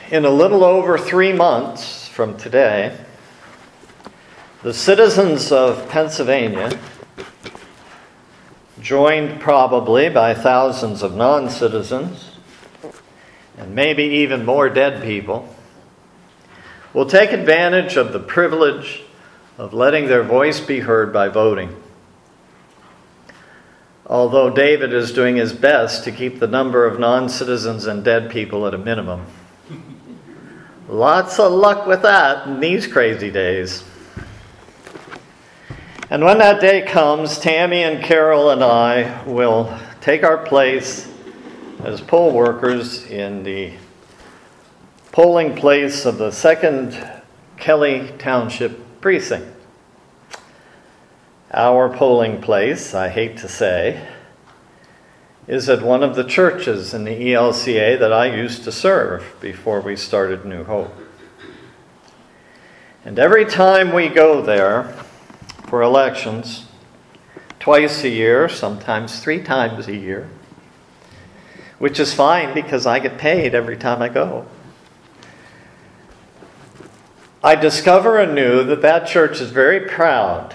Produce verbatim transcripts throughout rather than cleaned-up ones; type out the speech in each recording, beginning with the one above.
In a little over three months from today, the citizens of Pennsylvania, joined probably by thousands of non-citizens, and maybe even more dead people, will take advantage of the privilege of letting their voice be heard by voting. Although David is doing his best to keep the number of non-citizens and dead people at a minimum. Lots of luck with that in these crazy days. And when that day comes, Tammy and Carol and I will take our place as poll workers in the polling place of the second Kelly Township precinct. Our polling place, I hate to say, is at one of the churches in the E L C A that I used to serve before we started New Hope. And every time we go there for elections, twice a year, sometimes three times a year, which is fine because I get paid every time I go, I discover anew that that church is very proud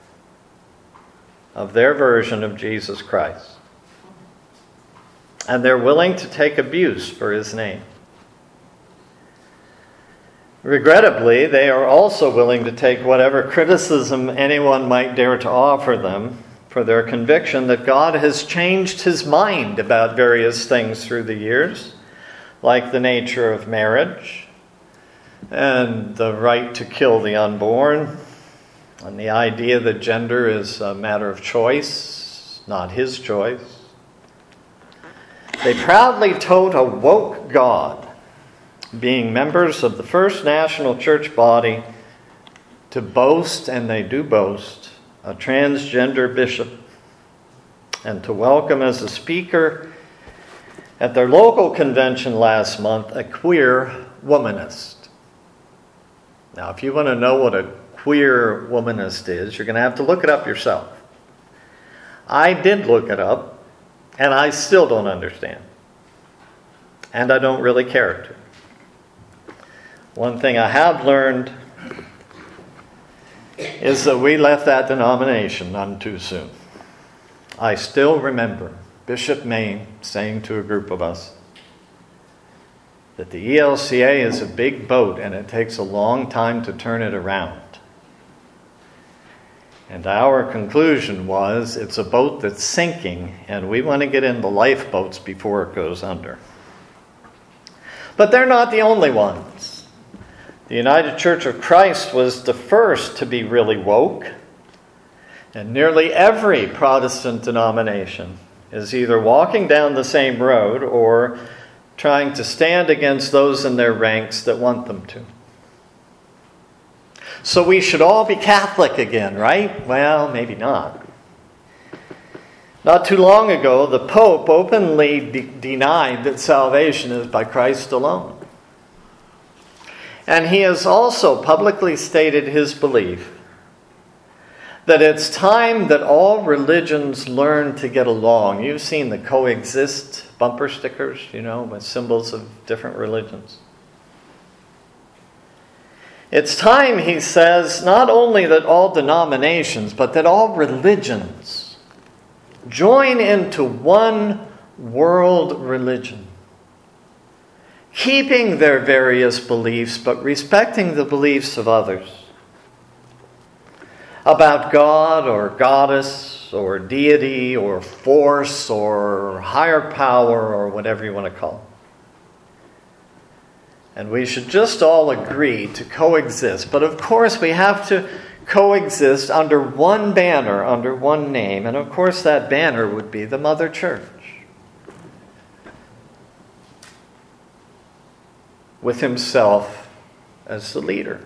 of their version of Jesus Christ. And they're willing to take abuse for his name. Regrettably, they are also willing to take whatever criticism anyone might dare to offer them for their conviction that God has changed his mind about various things through the years, like the nature of marriage and the right to kill the unborn, and the idea that gender is a matter of choice, not his choice. They proudly tote a woke God, being members of the first national church body, to boast, and they do boast, a transgender bishop, and to welcome as a speaker at their local convention last month a queer womanist. Now, if you want to know what a queer womanist is, you're going to have to look it up yourself. I did look it up, and I still don't understand. And I don't really care to. One thing I have learned is that we left that denomination none too soon. I still remember Bishop Maine saying to a group of us that the E L C A is a big boat and it takes a long time to turn it around. And our conclusion was, it's a boat that's sinking, and we want to get in the lifeboats before it goes under. But they're not the only ones. The United Church of Christ was the first to be really woke, and nearly every Protestant denomination is either walking down the same road or trying to stand against those in their ranks that want them to. So we should all be Catholic again, right? Well, maybe not. Not too long ago, the Pope openly de- denied that salvation is by Christ alone. And he has also publicly stated his belief that it's time that all religions learn to get along. You've seen the coexist bumper stickers, you know, with symbols of different religions. It's time, he says, not only that all denominations, but that all religions join into one world religion, keeping their various beliefs, but respecting the beliefs of others about God or goddess or deity or force or higher power or whatever you want to call it. And we should just all agree to coexist. But of course we have to coexist under one banner, under one name. And of course that banner would be the Mother Church, with himself as the leader.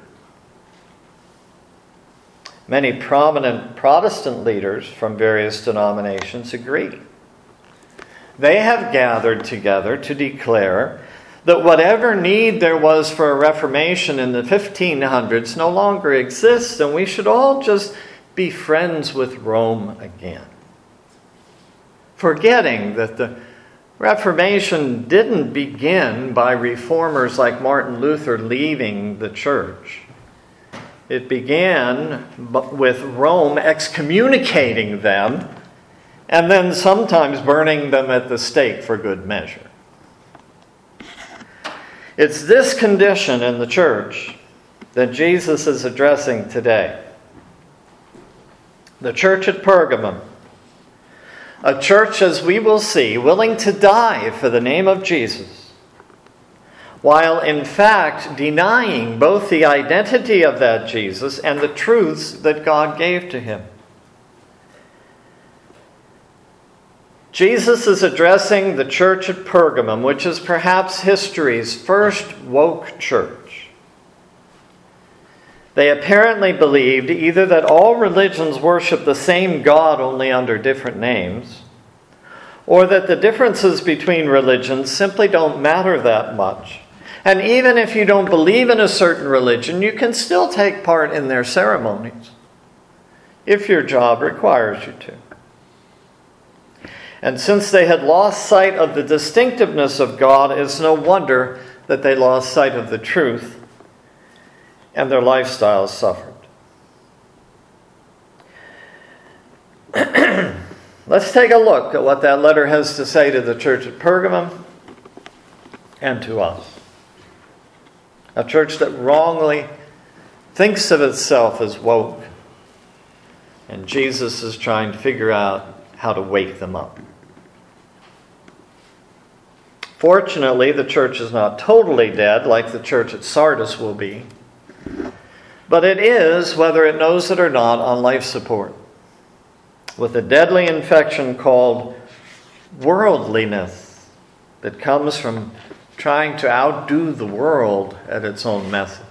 Many prominent Protestant leaders from various denominations agree. They have gathered together to declare that whatever need there was for a reformation in the fifteen hundreds no longer exists, and we should all just be friends with Rome again. Forgetting that the Reformation didn't begin by reformers like Martin Luther leaving the church. It began with Rome excommunicating them and then sometimes burning them at the stake for good measure. It's this condition in the church that Jesus is addressing today. The church at Pergamum, a church, as we will see, willing to die for the name of Jesus, while in fact denying both the identity of that Jesus and the truths that God gave to him. Jesus is addressing the church at Pergamum, which is perhaps history's first woke church. They apparently believed either that all religions worship the same God only under different names, or that the differences between religions simply don't matter that much. And even if you don't believe in a certain religion, you can still take part in their ceremonies if your job requires you to. And since they had lost sight of the distinctiveness of God, it's no wonder that they lost sight of the truth and their lifestyles suffered. Let's take a look at what that letter has to say to the church at Pergamum and to us. A church that wrongly thinks of itself as woke, and Jesus is trying to figure out how to wake them up. Fortunately, the church is not totally dead like the church at Sardis will be, but it is, whether it knows it or not, on life support, with a deadly infection called worldliness that comes from trying to outdo the world at its own message.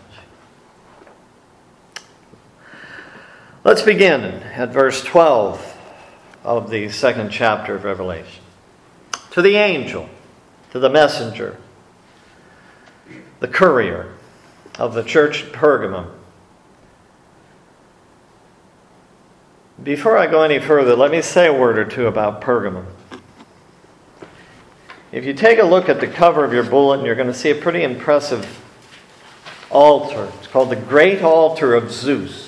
Let's begin at verse twelve of the second chapter of Revelation. To the angel, to the messenger, the courier of the church at Pergamum. Before I go any further, let me say a word or two about Pergamum. If you take a look at the cover of your bulletin, you're going to see a pretty impressive altar. It's called the Great Altar of Zeus.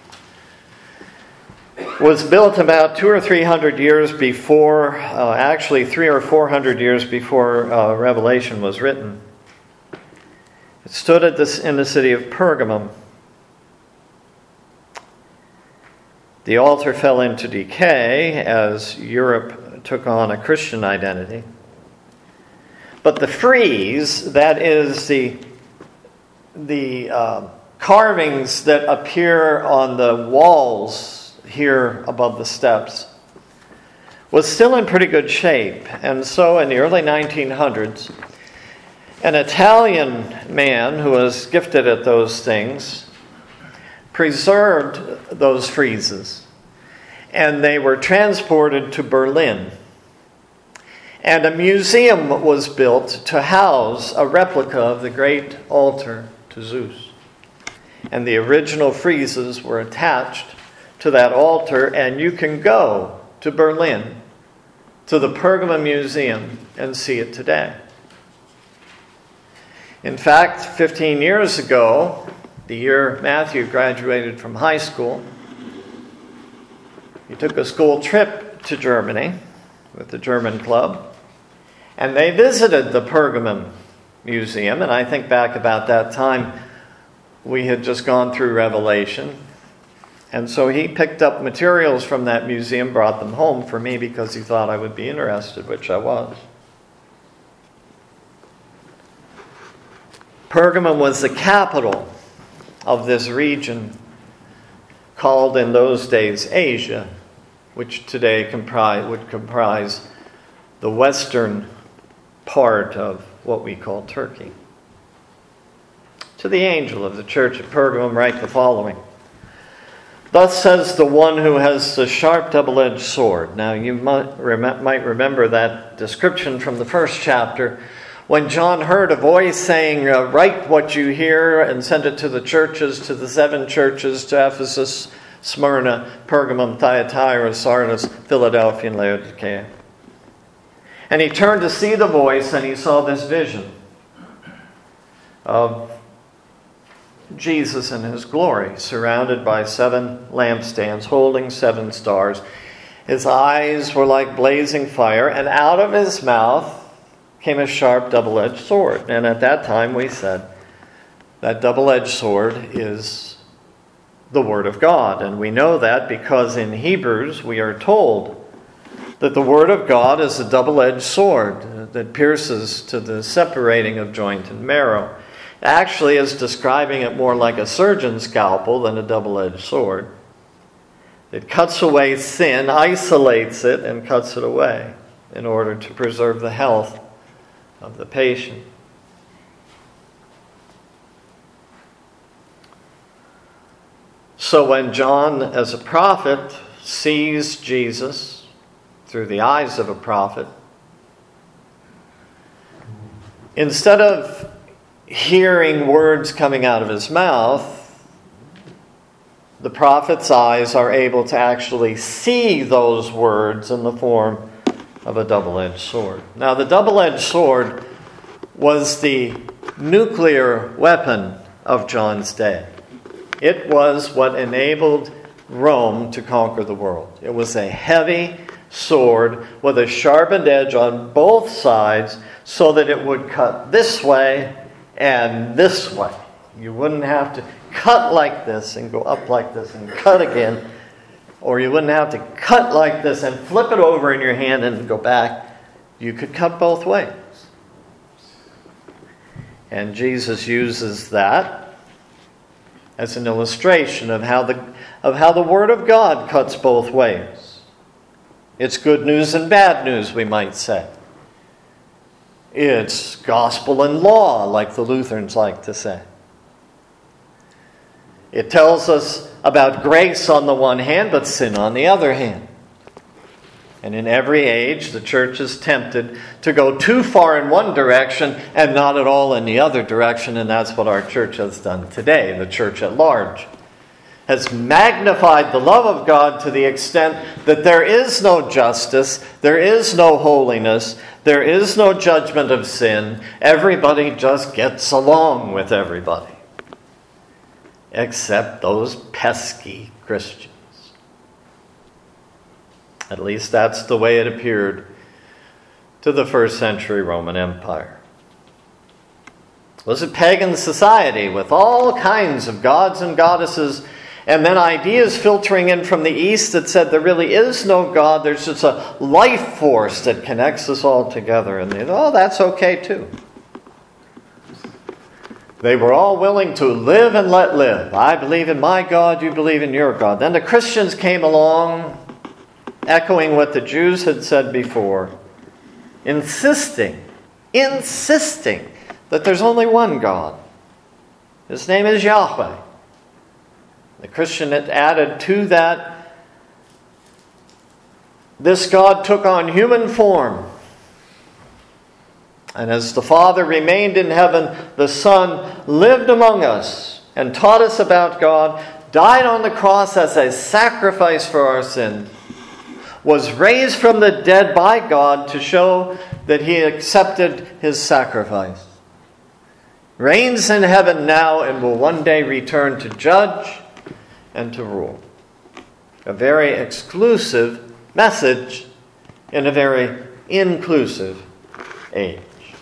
It was built about two or three hundred years before, uh, actually three or four hundred years before uh, Revelation was written. It stood at this, in the city of Pergamum. The altar fell into decay as Europe took on a Christian identity. But the frieze, that is the, the uh, carvings that appear on the walls here above the steps, was still in pretty good shape. And so in the early nineteen hundreds, an Italian man who was gifted at those things preserved those friezes, and they were transported to Berlin. And a museum was built to house a replica of the great altar to Zeus. And the original friezes were attached to that altar, and you can go to Berlin, to the Pergamum Museum, and see it today. In fact, fifteen years ago, the year Matthew graduated from high school, he took a school trip to Germany with the German club, and they visited the Pergamum Museum. And I think back about that time, we had just gone through Revelation. And so he picked up materials from that museum, brought them home for me because he thought I would be interested, which I was. Pergamum was the capital of this region called in those days Asia, which today comprise, would comprise the western part of what we call Turkey. To the angel of the church at Pergamum write the following. Thus says the one who has the sharp double-edged sword. Now you might remember that description from the first chapter when John heard a voice saying, uh, write what you hear and send it to the churches, to the seven churches, to Ephesus, Smyrna, Pergamum, Thyatira, Sardis, Philadelphia, and Laodicea. And he turned to see the voice, and he saw this vision of Jesus in his glory, surrounded by seven lampstands, holding seven stars. His eyes were like blazing fire, and out of his mouth came a sharp double-edged sword. And at that time we said that double-edged sword is the Word of God. And we know that because in Hebrews we are told that the Word of God is a double-edged sword that pierces to the separating of joint and marrow. Actually, is describing it more like a surgeon's scalpel than a double-edged sword. It cuts away sin, isolates it, and cuts it away in order to preserve the health of the patient. So when John, as a prophet, sees Jesus through the eyes of a prophet, instead of hearing words coming out of his mouth, the prophet's eyes are able to actually see those words in the form of a double-edged sword. Now, the double-edged sword was the nuclear weapon of John's day. It was what enabled Rome to conquer the world. It was a heavy sword with a sharpened edge on both sides so that it would cut this way and this way. You wouldn't have to cut like this and go up like this and cut again, or you wouldn't have to cut like this and flip it over in your hand and go back. You could cut both ways. And Jesus uses that as an illustration of how the of how the Word of God cuts both ways. It's good news and bad news, we might say. It's gospel and law, like the Lutherans like to say. It tells us about grace on the one hand, but sin on the other hand. And in every age, the church is tempted to go too far in one direction and not at all in the other direction, and that's what our church has done today, the church at large. Has magnified the love of God to the extent that there is no justice, there is no holiness, there is no judgment of sin. Everybody just gets along with everybody. Except those pesky Christians. At least that's the way it appeared to the first century Roman Empire. It was a pagan society with all kinds of gods and goddesses, and then ideas filtering in from the East that said there really is no God, there's just a life force that connects us all together. And they thought, oh, that's okay too. They were all willing to live and let live. I believe in my God, you believe in your God. Then the Christians came along, echoing what the Jews had said before, insisting, insisting that there's only one God. His name is Yahweh. The Christian had added to that, this God took on human form. And as the Father remained in heaven, the Son lived among us and taught us about God, died on the cross as a sacrifice for our sins, was raised from the dead by God to show that he accepted his sacrifice, reigns in heaven now and will one day return to judge and to rule. A very exclusive message in a very inclusive age.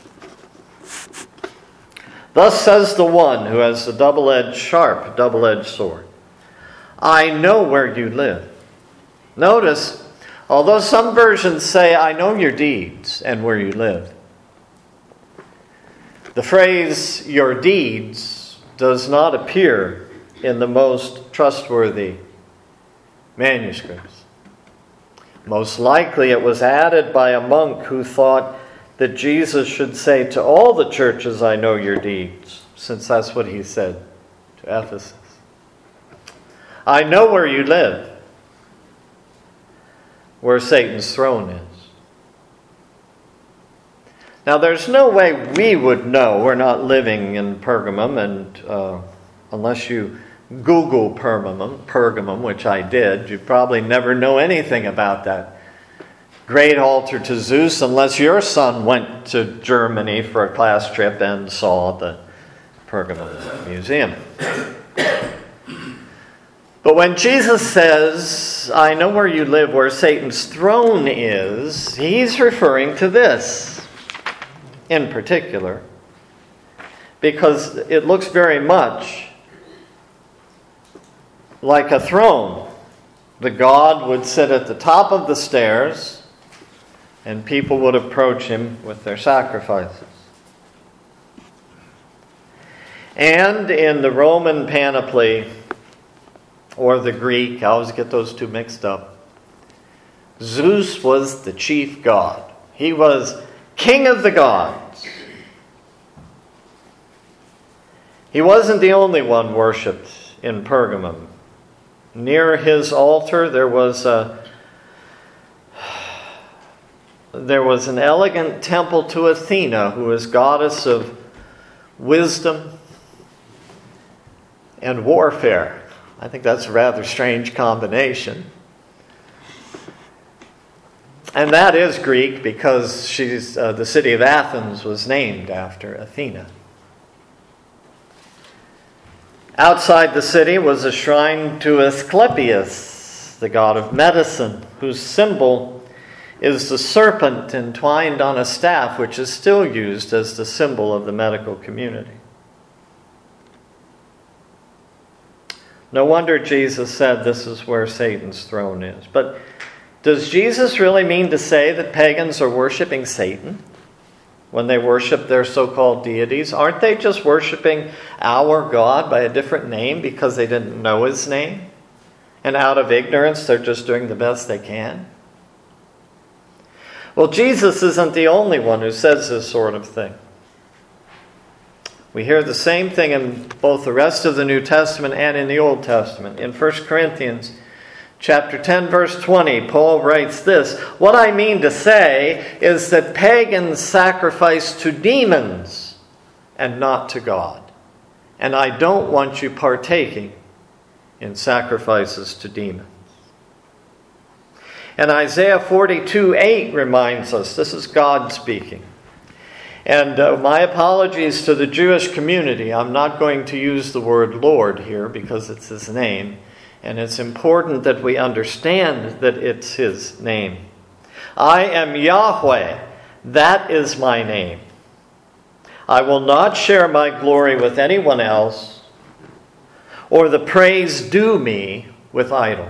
Thus says the one who has the double-edged, sharp, double-edged sword, I know where you live. Notice, although some versions say, I know your deeds and where you live, the phrase, your deeds, does not appear in the most trustworthy manuscripts. Most likely it was added by a monk who thought that Jesus should say to all the churches, I know your deeds, since that's what he said to Ephesus. I know where you live, where Satan's throne is. Now, there's no way we would know. We're not living in Pergamum, and uh, unless you Google Pergamum, Pergamum, which I did, you'd probably never know anything about that great altar to Zeus unless your son went to Germany for a class trip and saw the Pergamum Museum. But when Jesus says, I know where you live, where Satan's throne is, he's referring to this in particular, because it looks very much like a throne. The god would sit at the top of the stairs, and people would approach him with their sacrifices. And in the Roman panoply, or the Greek, I always get those two mixed up, Zeus was the chief god. He was king of the gods. He wasn't the only one worshipped in Pergamum. Near his altar there was a there was an elegant temple to Athena, who is goddess of wisdom and warfare. I think that's a rather strange combination. And that is Greek because she's uh, the city of Athens was named after Athena. Outside the city was a shrine to Asclepius, the god of medicine, whose symbol is the serpent entwined on a staff, which is still used as the symbol of the medical community. No wonder Jesus said this is where Satan's throne is. But does Jesus really mean to say that pagans are worshiping Satan when they worship their so-called deities? Aren't they just worshiping our God by a different name because they didn't know his name? And out of ignorance, they're just doing the best they can? Well, Jesus isn't the only one who says this sort of thing. We hear the same thing in both the rest of the New Testament and in the Old Testament. In First Corinthians chapter ten, verse twenty, Paul writes this, "What I mean to say is that pagans sacrifice to demons and not to God. And I don't want you partaking in sacrifices to demons." And Isaiah forty-two eight reminds us, this is God speaking. And uh, my apologies to the Jewish community. I'm not going to use the word Lord here because it's his name. And it's important that we understand that it's his name. I am Yahweh. That is my name. I will not share my glory with anyone else, or the praise due me with idols.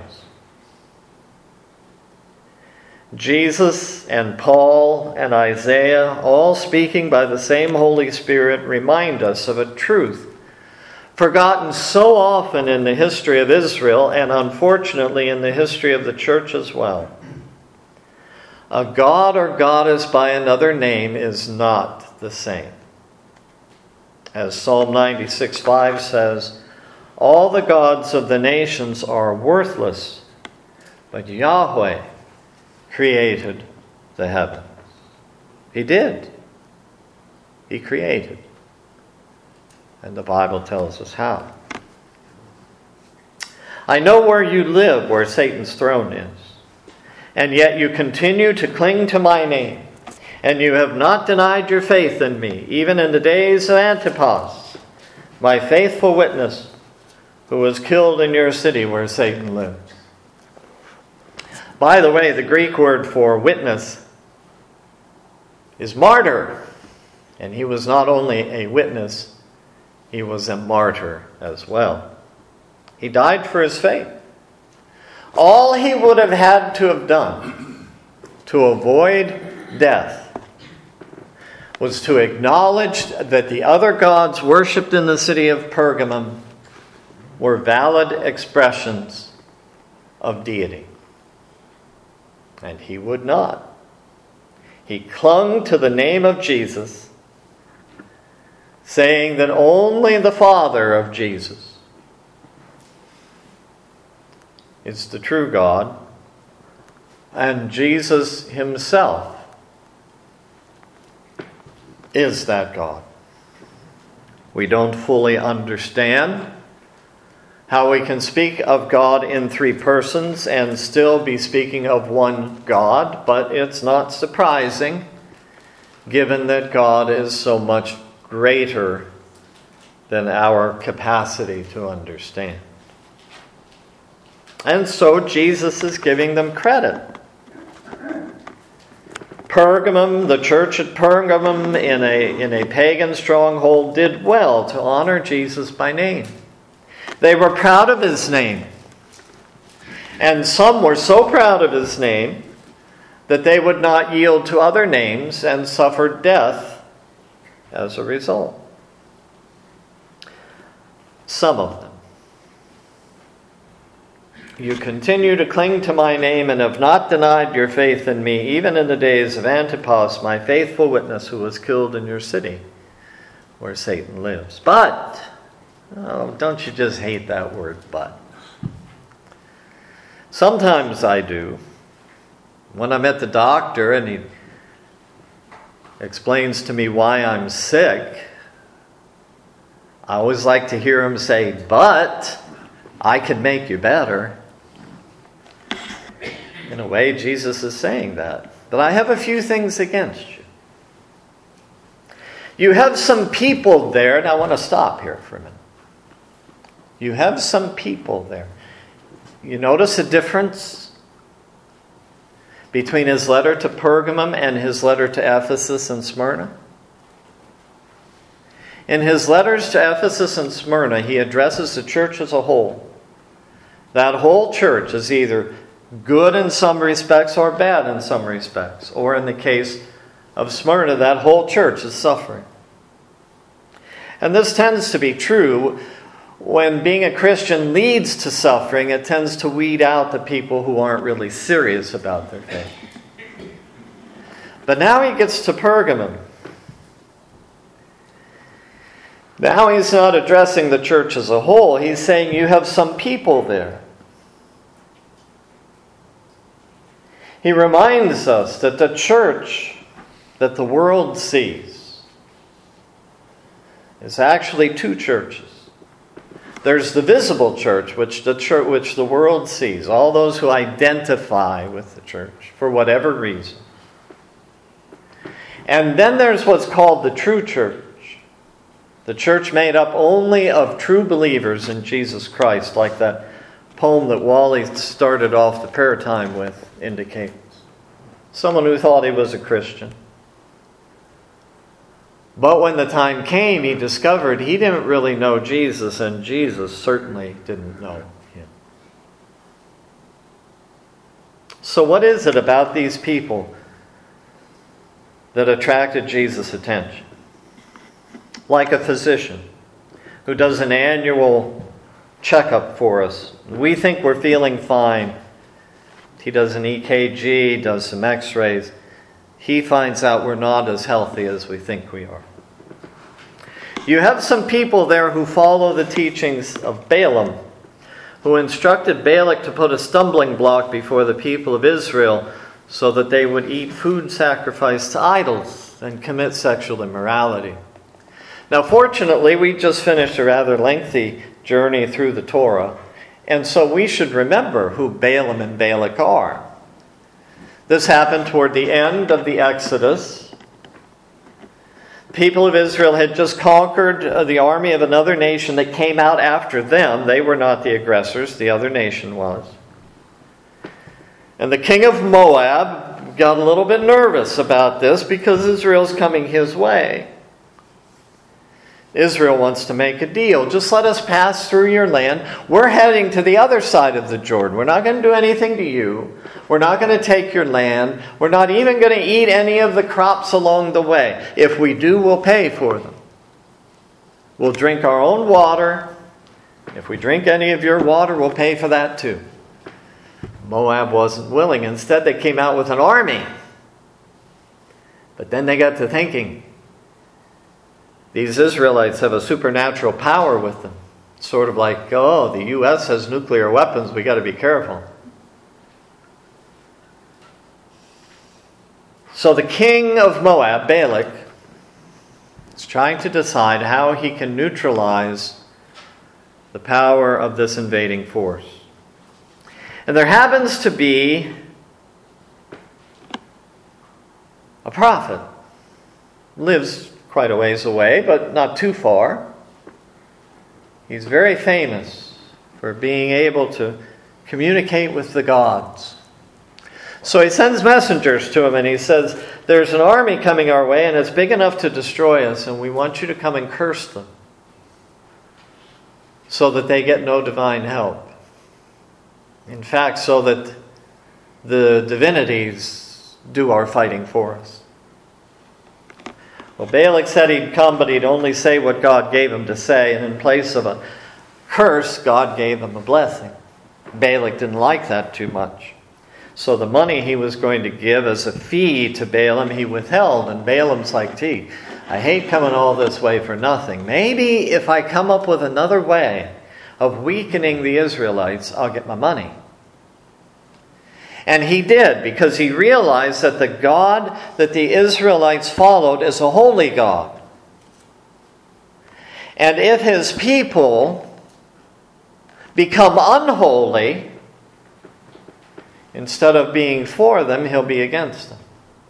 Jesus and Paul and Isaiah, all speaking by the same Holy Spirit, remind us of a truth forgotten so often in the history of Israel and unfortunately in the history of the church as well. A god or goddess by another name is not the same. As Psalm ninety-six five says, all the gods of the nations are worthless, but Yahweh created the heavens. He did. He created. And the Bible tells us how. I know where you live, where Satan's throne is, and yet you continue to cling to my name, and you have not denied your faith in me, even in the days of Antipas, my faithful witness, who was killed in your city where Satan lives. By the way, the Greek word for witness is martyr. And he was not only a witness, he was a martyr as well. He died for his faith. All he would have had to have done to avoid death was to acknowledge that the other gods worshipped in the city of Pergamum were valid expressions of deity. And he would not. He clung to the name of Jesus, saying that only the Father of Jesus is the true God, and Jesus himself is that God. We don't fully understand how we can speak of God in three persons and still be speaking of one God, but it's not surprising, given that God is so much greater than our capacity to understand. And so Jesus is giving them credit. Pergamum, the church at Pergamum in a, in a pagan stronghold, did well to honor Jesus by name. They were proud of his name. And some were so proud of his name that they would not yield to other names and suffered death as a result. Some of them. You continue to cling to my name and have not denied your faith in me, even in the days of Antipas, my faithful witness, who was killed in your city, where Satan lives. But, oh, don't you just hate that word, but? Sometimes I do. When I'm at the doctor and he explains to me why I'm sick, I always like to hear him say, but I can make you better. In a way, Jesus is saying that. But I have a few things against you. You have some people there, and I want to stop here for a minute. You have some people there. You notice a difference between his letter to Pergamum and his letter to Ephesus and Smyrna? In his letters to Ephesus and Smyrna, he addresses the church as a whole. That whole church is either good in some respects or bad in some respects. Or in the case of Smyrna, that whole church is suffering. And this tends to be true when being a Christian leads to suffering. It tends to weed out the people who aren't really serious about their faith. But now he gets to Pergamum. Now he's not addressing the church as a whole. He's saying you have some people there. He reminds us that the church that the world sees is actually two churches. There's the visible church, which the church, which the world sees, all those who identify with the church for whatever reason. And then there's what's called the true church. The church made up only of true believers in Jesus Christ, like that poem that Wally started off the prayer time with indicates. Someone who thought he was a Christian. But when the time came, he discovered he didn't really know Jesus, and Jesus certainly didn't know him. So what is it about these people that attracted Jesus' attention? Like a physician who does an annual checkup for us. We think we're feeling fine. He does an E K G, does some x-rays. He finds out we're not as healthy as we think we are. You have some people there who follow the teachings of Balaam, who instructed Balak to put a stumbling block before the people of Israel so that they would eat food sacrificed to idols and commit sexual immorality. Now, fortunately, we just finished a rather lengthy journey through the Torah, and so we should remember who Balaam and Balak are. This happened toward the end of the Exodus. The people of Israel had just conquered the army of another nation that came out after them. They were not the aggressors, the other nation was. And the king of Moab got a little bit nervous about this because Israel's coming his way. Israel wants to make a deal. Just let us pass through your land. We're heading to the other side of the Jordan. We're not going to do anything to you. We're not going to take your land. We're not even going to eat any of the crops along the way. If we do, we'll pay for them. We'll drink our own water. If we drink any of your water, we'll pay for that too. Moab wasn't willing. Instead, they came out with an army. But then they got to thinking, these Israelites have a supernatural power with them. Sort of like, oh, the U S has nuclear weapons, we got to be careful. So the king of Moab, Balak, is trying to decide how he can neutralize the power of this invading force. And there happens to be a prophet. Lives quite a ways away, but not too far. He's very famous for being able to communicate with the gods. So he sends messengers to him and he says, there's an army coming our way and it's big enough to destroy us, and we want you to come and curse them so that they get no divine help. In fact, so that the divinities do our fighting for us. Well, Balak said he'd come, but he'd only say what God gave him to say, and in place of a curse, God gave him a blessing. Balak didn't like that too much. So the money he was going to give as a fee to Balaam, he withheld. And Balaam's like, gee, I hate coming all this way for nothing. Maybe if I come up with another way of weakening the Israelites, I'll get my money. And he did, because he realized that the God that the Israelites followed is a holy God. And if his people become unholy, instead of being for them, he'll be against them.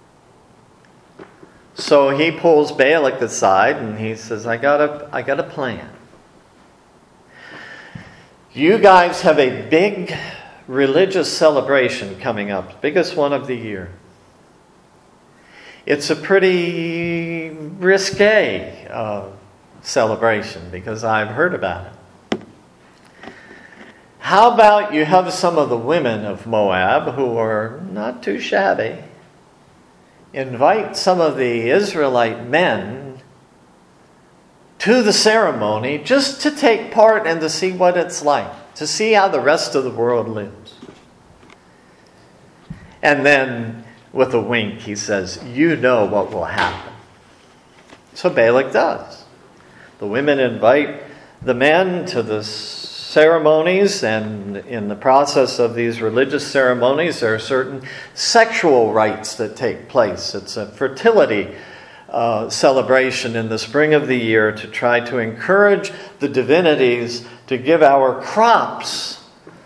So he pulls Balak aside and he says, I got a, I got a plan. You guys have a big religious celebration coming up, biggest one of the year. It's a pretty risque uh, celebration because I've heard about it. How about you have some of the women of Moab, who are not too shabby, invite some of the Israelite men to the ceremony just to take part and to see what it's like, to see how the rest of the world lives. And then, with a wink, he says, you know what will happen. So Balak does. The women invite the men to the ceremonies, and in the process of these religious ceremonies, there are certain sexual rites that take place. It's a fertility uh, celebration in the spring of the year to try to encourage the divinities to give our crops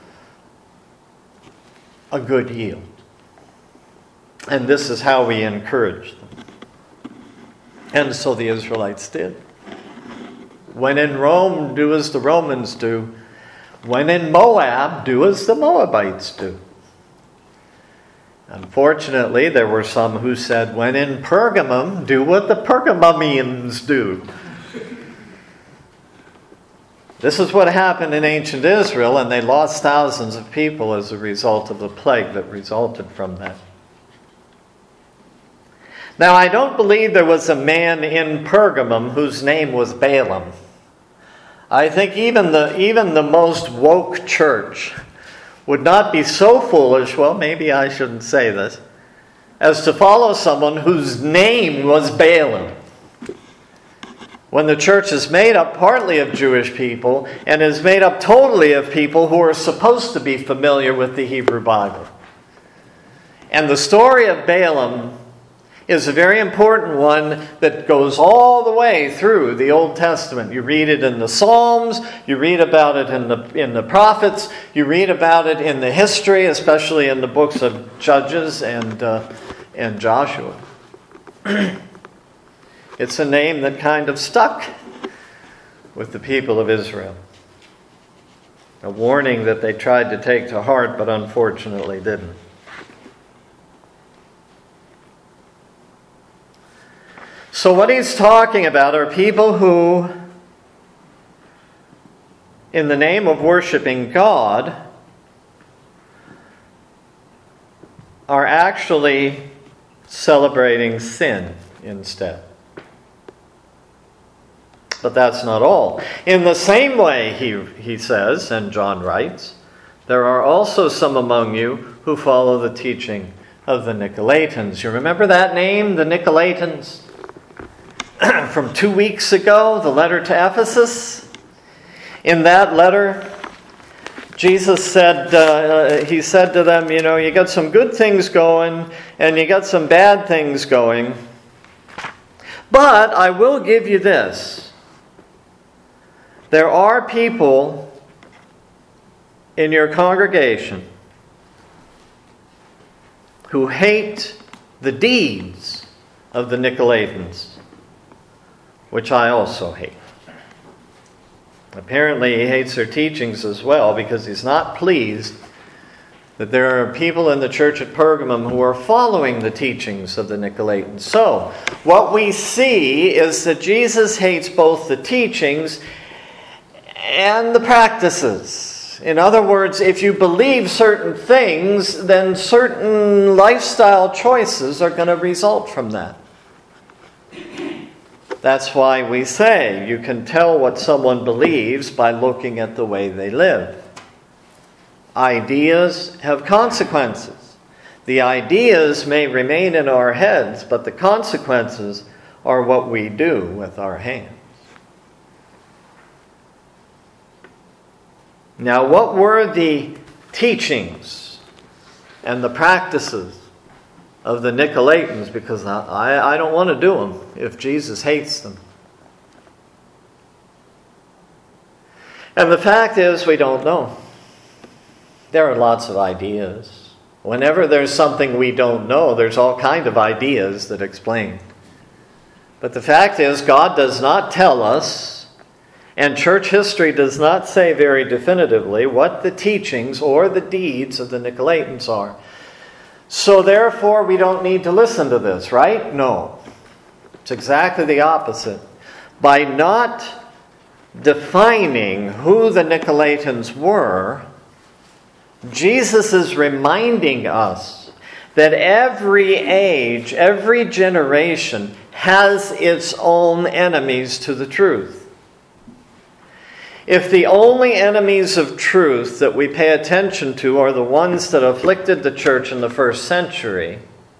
a good yield. And this is how we encourage them. And so the Israelites did. When in Rome, do as the Romans do. When in Moab, do as the Moabites do. Unfortunately, there were some who said, when in Pergamum, do what the Pergamumians do. This is what happened in ancient Israel, and they lost thousands of people as a result of the plague that resulted from that. Now, I don't believe there was a man in Pergamum whose name was Balaam. I think even the even the most woke church would not be so foolish, well, maybe I shouldn't say this, as to follow someone whose name was Balaam. When the church is made up partly of Jewish people and is made up totally of people who are supposed to be familiar with the Hebrew Bible. And the story of Balaam is a very important one that goes all the way through the Old Testament. You read it in the Psalms, you read about it in the in the prophets, you read about it in the history, especially in the books of Judges and uh, and Joshua. It's a name that kind of stuck with the people of Israel. A warning that they tried to take to heart, but unfortunately didn't. So what he's talking about are people who, in the name of worshiping God, are actually celebrating sin instead. But that's not all. In the same way, he, he says, and John writes, there are also some among you who follow the teaching of the Nicolaitans. You remember that name, the Nicolaitans? From two weeks ago, the letter to Ephesus. In that letter, Jesus said, uh, he said to them, you know, you got some good things going and you got some bad things going. But I will give you this. There are people in your congregation who hate the deeds of the Nicolaitans, which I also hate. Apparently he hates their teachings as well, because he's not pleased that there are people in the church at Pergamum who are following the teachings of the Nicolaitans. So, what we see is that Jesus hates both the teachings and the practices. In other words, if you believe certain things, then certain lifestyle choices are going to result from that. That's why we say you can tell what someone believes by looking at the way they live. Ideas have consequences. The ideas may remain in our heads, but the consequences are what we do with our hands. Now, what were the teachings and the practices of the Nicolaitans? Because I, I don't want to do them if Jesus hates them. And the fact is, we don't know. There are lots of ideas. Whenever there's something we don't know, there's all kinds of ideas that explain. But the fact is, God does not tell us, and church history does not say very definitively what the teachings or the deeds of the Nicolaitans are. So therefore, we don't need to listen to this, right? No. It's exactly the opposite. By not defining who the Nicolaitans were, Jesus is reminding us that every age, every generation has its own enemies to the truth. If the only enemies of truth that we pay attention to are the ones that afflicted the church in the first century,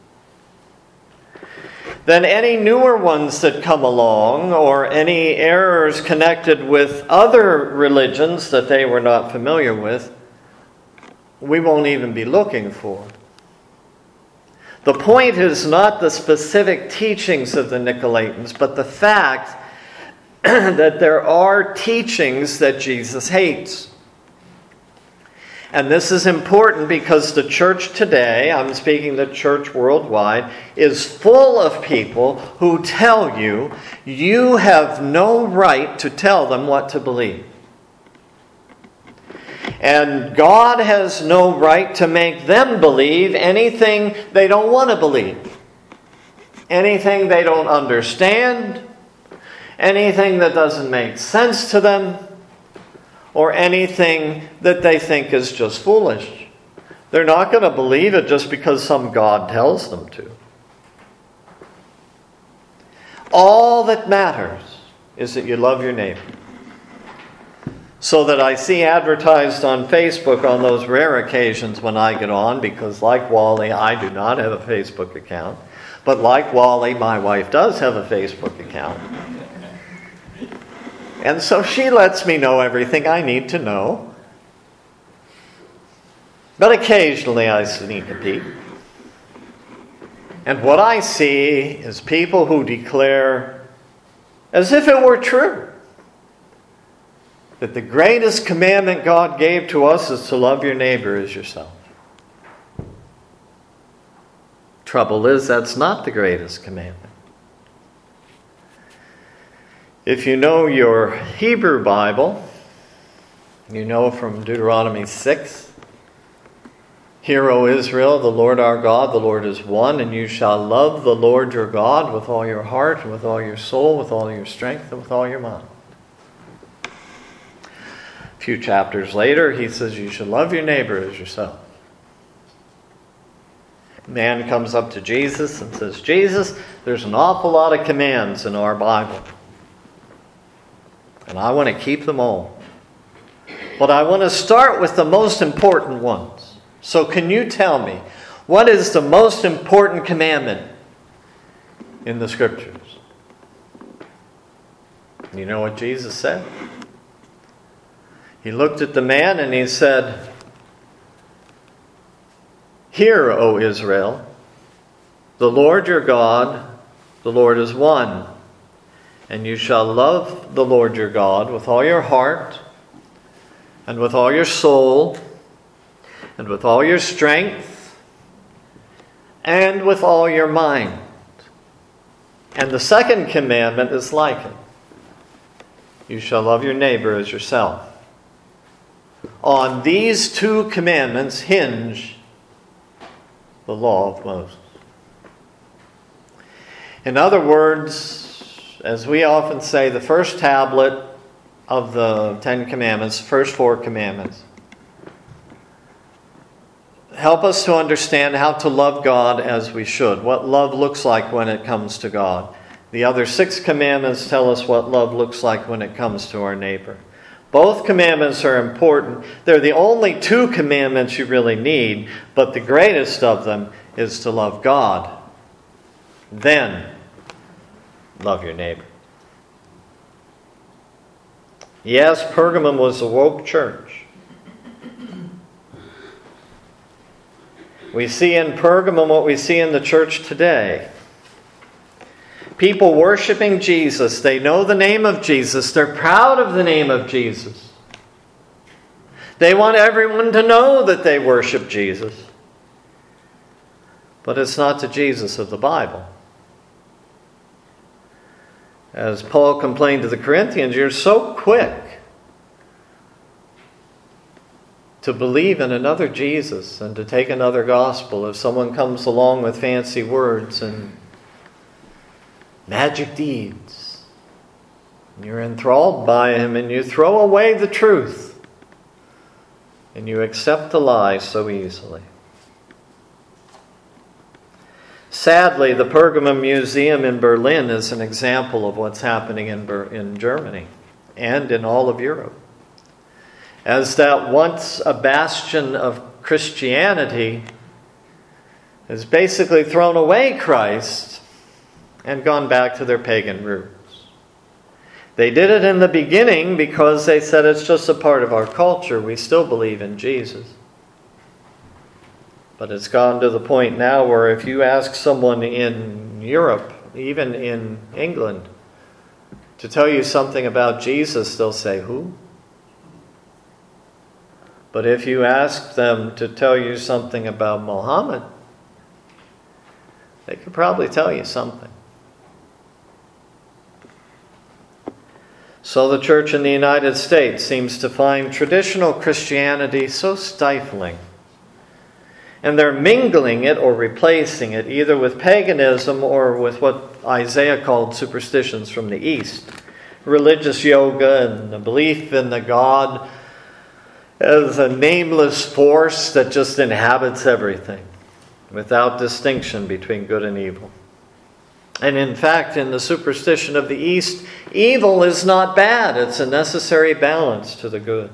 then any newer ones that come along, or any errors connected with other religions that they were not familiar with, we won't even be looking for. The point is not the specific teachings of the Nicolaitans, but the fact that there are teachings that Jesus hates. And this is important because the church today, I'm speaking the church worldwide, is full of people who tell you you have no right to tell them what to believe. And God has no right to make them believe anything they don't want to believe. Anything they don't understand. Anything that doesn't make sense to them. Or anything that they think is just foolish. They're not going to believe it just because some God tells them to. All that matters is that you love your neighbor. So that I see advertised on Facebook on those rare occasions when I get on, because like Wally, I do not have a Facebook account. But like Wally, my wife does have a Facebook account. And so she lets me know everything I need to know. But occasionally I sneak a peek. And what I see is people who declare, as if it were true, that the greatest commandment God gave to us is to love your neighbor as yourself. Trouble is, that's not the greatest commandment. If you know your Hebrew Bible, you know from Deuteronomy six, Hear, O Israel, the Lord our God, the Lord is one, and you shall love the Lord your God with all your heart, and with all your soul, with all your strength, and with all your mind. A few chapters later, he says you should love your neighbor as yourself. A man comes up to Jesus and says, Jesus, there's an awful lot of commands in our Bible. And I want to keep them all. But I want to start with the most important ones. So can you tell me, what is the most important commandment in the Scriptures? You know what Jesus said? He looked at the man and he said, Hear, O Israel, the Lord your God, the Lord is one. And you shall love the Lord your God with all your heart, and with all your soul, and with all your strength, and with all your mind. And the second commandment is like it. You shall love your neighbor as yourself. On these two commandments hinge the law of Moses. In other words, as we often say, the first tablet of the Ten Commandments, the first four commandments, help us to understand how to love God as we should, what love looks like when it comes to God. The other six commandments tell us what love looks like when it comes to our neighbor. Both commandments are important. They're the only two commandments you really need, but the greatest of them is to love God. Then, love your neighbor. Yes, Pergamum was a woke church. We see in Pergamum what we see in the church today. People worshiping Jesus. They know the name of Jesus. They're proud of the name of Jesus. They want everyone to know that they worship Jesus. But it's not the Jesus of the Bible. As Paul complained to the Corinthians, you're so quick to believe in another Jesus and to take another gospel. If someone comes along with fancy words and magic deeds, you're enthralled by him and you throw away the truth and you accept the lie so easily. Sadly, the Pergamum Museum in Berlin is an example of what's happening in, Ber- in Germany and in all of Europe. As that once a bastion of Christianity has basically thrown away Christ and gone back to their pagan roots. They did it in the beginning because they said it's just a part of our culture. We still believe in Jesus. But it's gone to the point now where if you ask someone in Europe, even in England, to tell you something about Jesus, they'll say, who? But if you ask them to tell you something about Muhammad, they could probably tell you something. So the church in the United States seems to find traditional Christianity so stifling. And they're mingling it or replacing it either with paganism or with what Isaiah called superstitions from the East. Religious yoga and the belief in the God as a nameless force that just inhabits everything without distinction between good and evil. And in fact, in the superstition of the East, evil is not bad. It's a necessary balance to the good.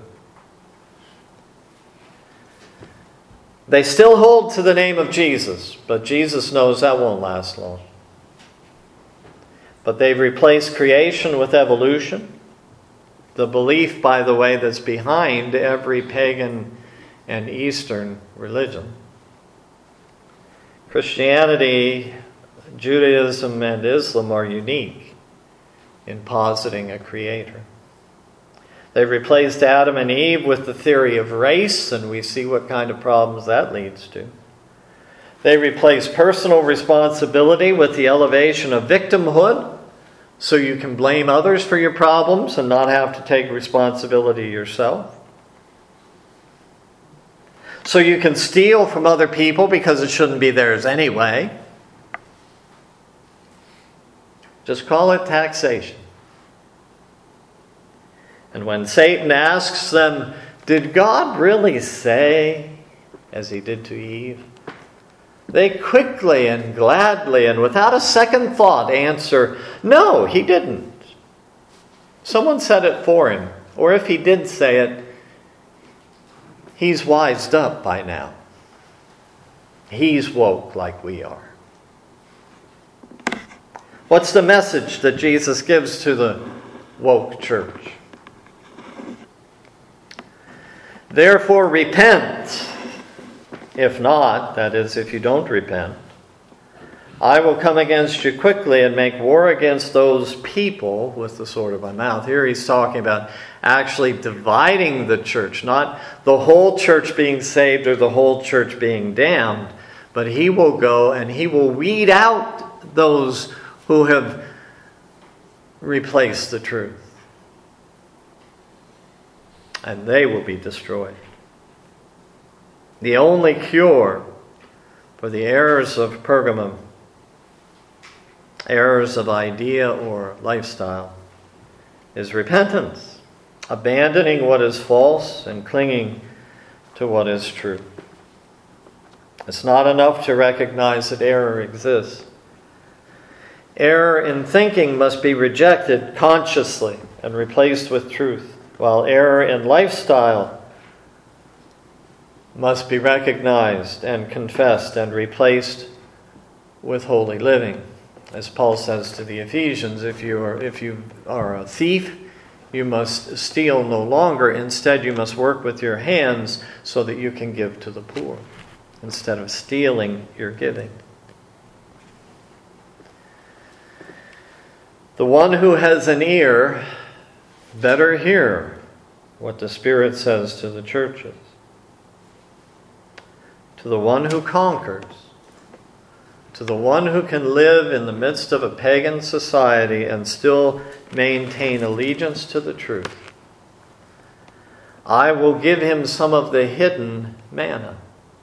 They still hold to the name of Jesus, but Jesus knows that won't last long. But they've replaced creation with evolution. The belief, by the way, that's behind every pagan and Eastern religion. Christianity, Judaism, and Islam are unique in positing a creator. They've replaced Adam and Eve with the theory of race, and we see what kind of problems that leads to. They replace personal responsibility with the elevation of victimhood, so you can blame others for your problems and not have to take responsibility yourself. So you can steal from other people because it shouldn't be theirs anyway. Just call it taxation. And when Satan asks them, did God really say, as he did to Eve? They quickly and gladly and without a second thought answer, no, he didn't. Someone said it for him. Or if he did say it, he's wised up by now. He's woke like we are. What's the message that Jesus gives to the woke church? Therefore, repent. If not, that is, if you don't repent, I will come against you quickly and make war against those people with the sword of my mouth. Here he's talking about actually dividing the church, not the whole church being saved or the whole church being damned, but he will go and he will weed out those who have replaced the truth. And they will be destroyed. The only cure for the errors of Pergamum, errors of idea or lifestyle, is repentance, abandoning what is false and clinging to what is true. It's not enough to recognize that error exists. Error in thinking must be rejected consciously and replaced with truth, while error in lifestyle must be recognized and confessed and replaced with holy living. As Paul says to the Ephesians, if you are, if you are a thief, you must steal no longer. Instead, you must work with your hands so that you can give to the poor, instead of stealing your giving. The one who has an ear, better hear what the Spirit says to the churches. To the one who conquers, to the one who can live in the midst of a pagan society and still maintain allegiance to the truth, I will give him some of the hidden manna.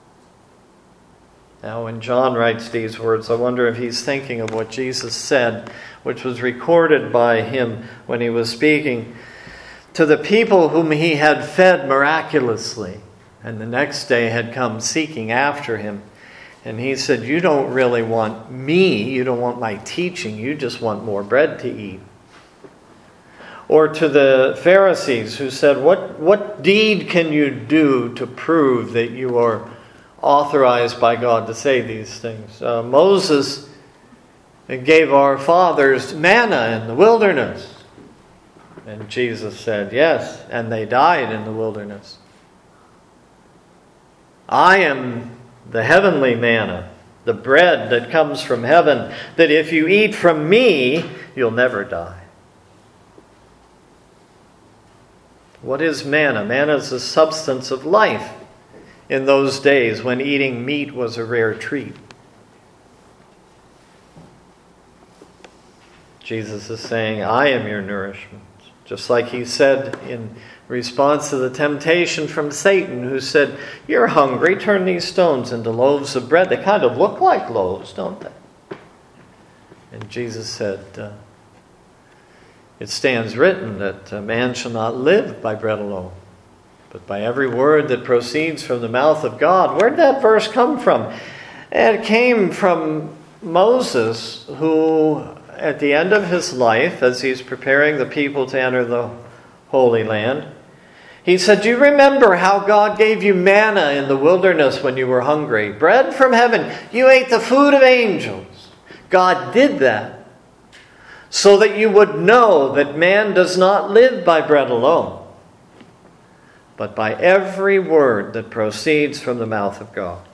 Now, when John writes these words, I wonder if he's thinking of what Jesus said, which was recorded by him when he was speaking to the people whom he had fed miraculously, and the next day had come seeking after him. And he said, you don't really want me, you don't want my teaching, you just want more bread to eat. Or to the Pharisees who said, what, what deed can you do to prove that you are authorized by God to say these things? Uh, Moses gave our fathers manna in the wilderness. And Jesus said, yes, and they died in the wilderness. I am the heavenly manna, the bread that comes from heaven, that if you eat from me, you'll never die. What is manna? Manna is the substance of life in those days when eating meat was a rare treat. Jesus is saying, I am your nourishment. Just like he said in response to the temptation from Satan, who said, you're hungry, turn these stones into loaves of bread. They kind of look like loaves, don't they? And Jesus said, uh, it stands written that a man shall not live by bread alone, but by every word that proceeds from the mouth of God. Where did that verse come from? It came from Moses, who at the end of his life, as he's preparing the people to enter the Holy Land, he said, do you remember how God gave you manna in the wilderness when you were hungry? Bread from heaven. You ate the food of angels. God did that so that you would know that man does not live by bread alone, but by every word that proceeds from the mouth of God.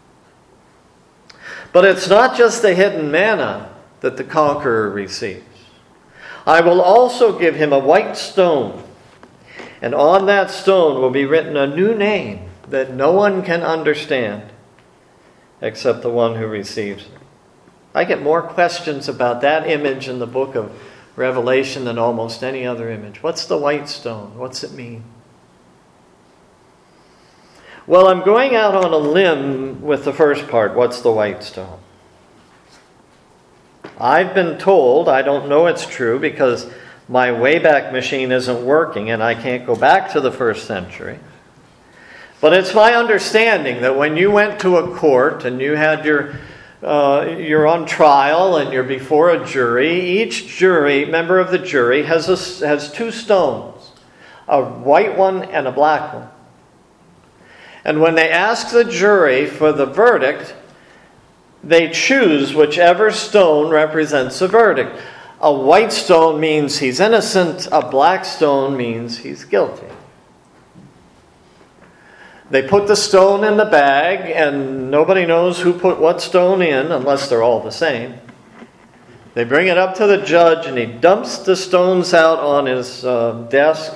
But it's not just the hidden manna that the conqueror receives. I will also give him a white stone, and on that stone will be written a new name that no one can understand except the one who receives it. I get more questions about that image in the book of Revelation than almost any other image. What's the white stone? What's it mean? Well, I'm going out on a limb with the first part. What's the white stone? I've been told, I don't know it's true because my Wayback Machine isn't working and I can't go back to the first century. But it's my understanding that when you went to a court and you had your, uh, you're on trial and you're before a jury, each jury, member of the jury, has, a, has two stones, a white one and a black one. And when they ask the jury for the verdict, they choose whichever stone represents a verdict. A white stone means he's innocent. A black stone means he's guilty. They put the stone in the bag, and nobody knows who put what stone in unless they're all the same. They bring it up to the judge, and he dumps the stones out on his uh, desk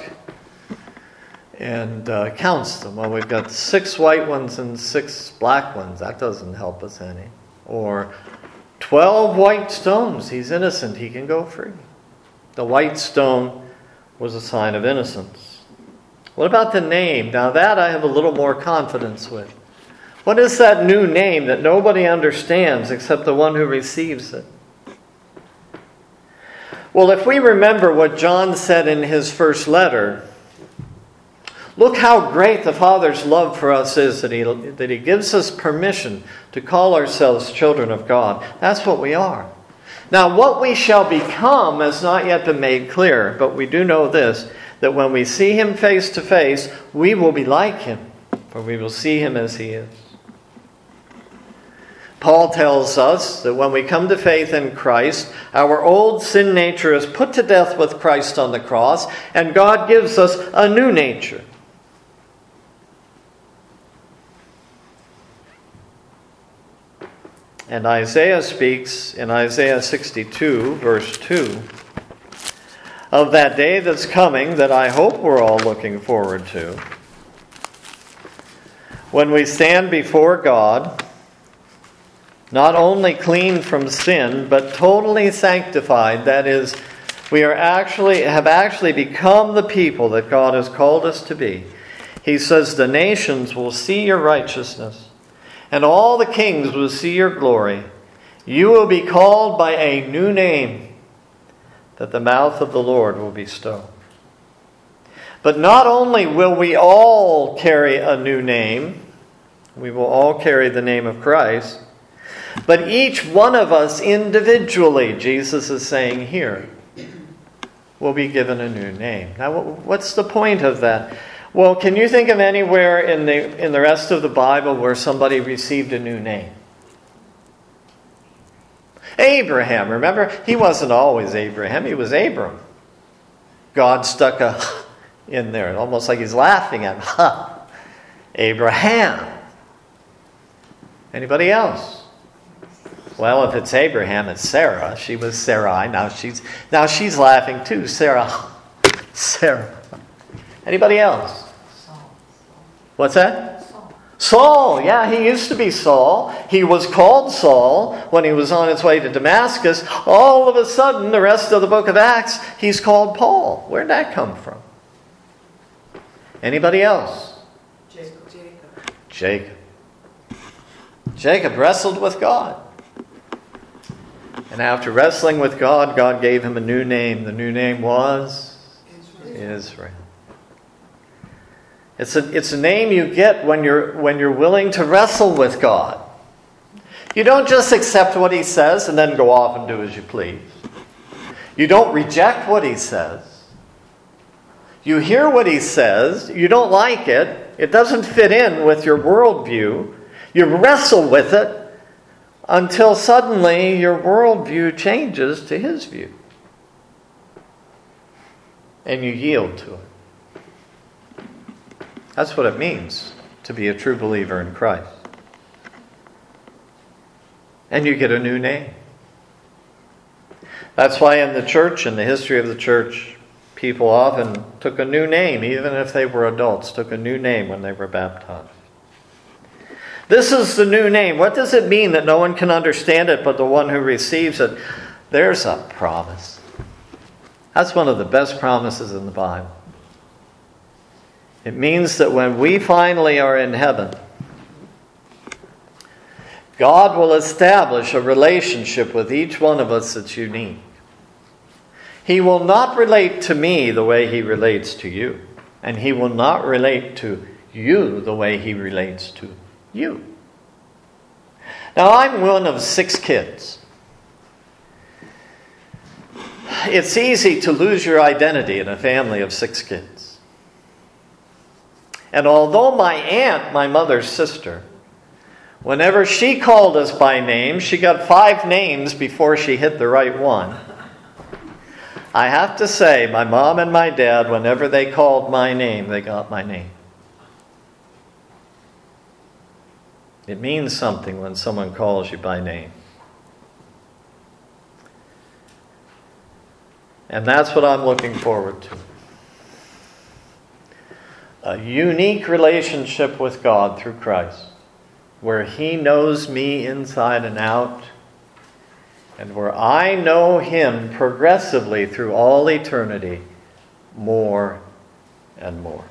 and uh, counts them. Well, we've got six white ones and six black ones. That doesn't help us any. Or twelve white stones. He's innocent. He can go free. The white stone was a sign of innocence. What about the name? Now that I have a little more confidence with. What is that new name that nobody understands except the one who receives it? Well, if we remember what John said in his first letter, look how great the Father's love for us is, that he, that he gives us permission to call ourselves children of God. That's what we are. Now, what we shall become has not yet been made clear, but we do know this, that when we see him face to face, we will be like him, for we will see him as he is. Paul tells us that when we come to faith in Christ, our old sin nature is put to death with Christ on the cross, and God gives us a new nature. And Isaiah speaks in Isaiah sixty-two, verse two, of that day that's coming that I hope we're all looking forward to, when we stand before God, not only clean from sin, but totally sanctified. That is, we are actually have actually become the people that God has called us to be. He says, the nations will see your righteousness, and all the kings will see your glory. You will be called by a new name that the mouth of the Lord will bestow. But not only will we all carry a new name, we will all carry the name of Christ, but each one of us individually, Jesus is saying here, will be given a new name. Now, what's the point of that? Well, can you think of anywhere in the in the rest of the Bible where somebody received a new name? Abraham, remember? He wasn't always Abraham, he was Abram. God stuck a in there, almost like he's laughing at him. Ha! Abraham. Anybody else? Well, if it's Abraham, it's Sarah. She was Sarai. Now she's now she's laughing too. Sarah. Sarah. Anybody else? Saul. What's that? Saul. Saul. Yeah, he used to be Saul. He was called Saul when he was on his way to Damascus. All of a sudden, the rest of the book of Acts, he's called Paul. Where'd that come from? Anybody else? Jacob. Jacob. Jacob wrestled with God. And after wrestling with God, God gave him a new name. The new name was Israel. Israel. It's a, it's a name you get when you're, when you're willing to wrestle with God. You don't just accept what he says and then go off and do as you please. You don't reject what he says. You hear what he says. You don't like it. It doesn't fit in with your worldview. You wrestle with it until suddenly your worldview changes to his view. And you yield to it. That's what it means to be a true believer in Christ. And you get a new name. That's why in the church, in the history of the church, people often took a new name, even if they were adults, took a new name when they were baptized. This is the new name. What does it mean that no one can understand it but the one who receives it? There's a promise. That's one of the best promises in the Bible. It means that when we finally are in heaven, God will establish a relationship with each one of us that's unique. He will not relate to me the way he relates to you. And he will not relate to you the way he relates to you. Now, I'm one of six kids. It's easy to lose your identity in a family of six kids. And although my aunt, my mother's sister, whenever she called us by name, she got five names before she hit the right one. I have to say, my mom and my dad, whenever they called my name, they got my name. It means something when someone calls you by name. And that's what I'm looking forward to. A unique relationship with God through Christ, where He knows me inside and out, and where I know Him progressively through all eternity, more and more.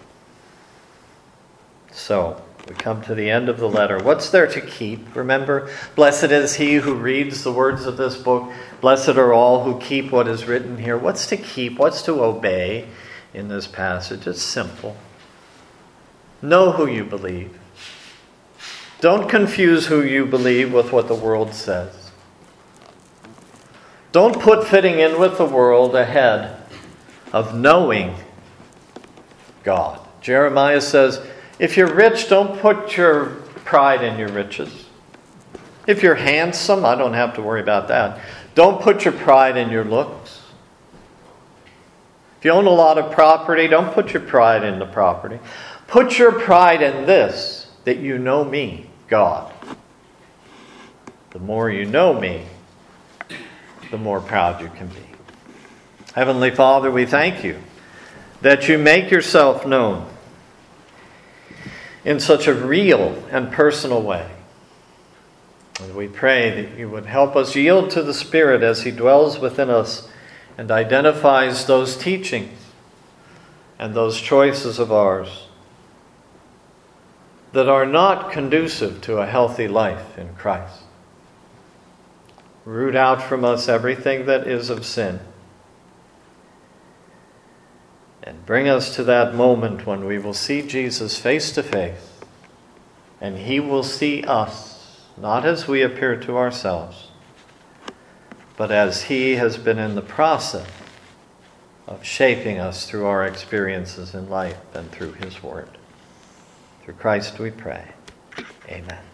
So, we come to the end of the letter. What's there to keep? Remember, blessed is he who reads the words of this book. Blessed are all who keep what is written here. What's to keep? What's to obey in this passage? It's simple. Know who you believe. Don't confuse who you believe with what the world says. Don't put fitting in with the world ahead of knowing God. Jeremiah says, if you're rich, don't put your pride in your riches. If you're handsome, I don't have to worry about that. Don't put your pride in your looks. If you own a lot of property, don't put your pride in the property. Put your pride in this, that you know me, God. The more you know me, the more proud you can be. Heavenly Father, we thank you that you make yourself known in such a real and personal way. And we pray that you would help us yield to the Spirit as He dwells within us and identifies those teachings and those choices of ours that are not conducive to a healthy life in Christ. Root out from us everything that is of sin. And bring us to that moment when we will see Jesus face to face, and He will see us, not as we appear to ourselves, but as He has been in the process of shaping us through our experiences in life and through His Word. Through Christ we pray. Amen.